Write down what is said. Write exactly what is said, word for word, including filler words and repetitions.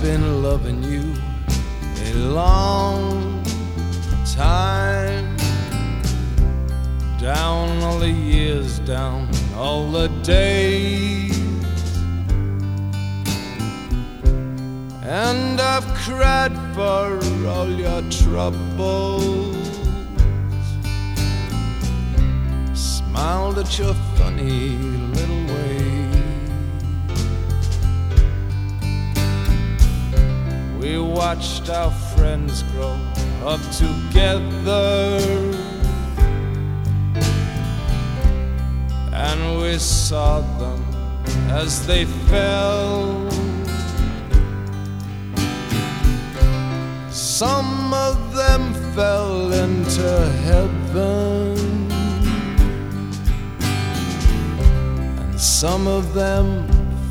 been loving you a long time. Down all the years, down all the days, and I've cried for all your troubles, smiled at your funny little ways. We watched our friends grow up together, and we saw them as they fell. Some of them fell into heaven, and some of them